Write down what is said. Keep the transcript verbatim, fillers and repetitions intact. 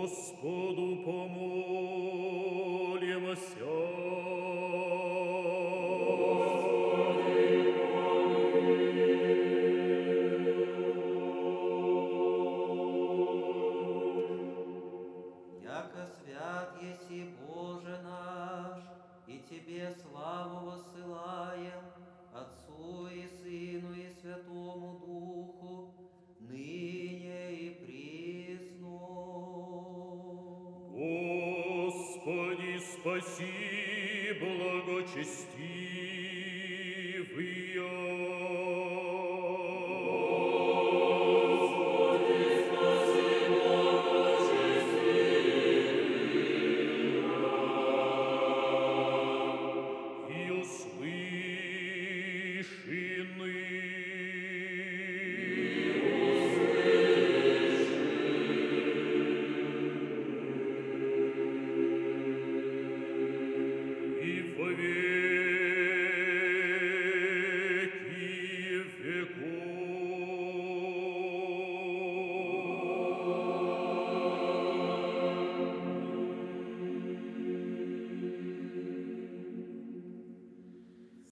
Господу помолимся. Яко свят еси, Боже наш, и Тебе славу воссылаем, Отцу и Сыну и Святому Духу, ныне и присно. Господи, спаси, благочестивые.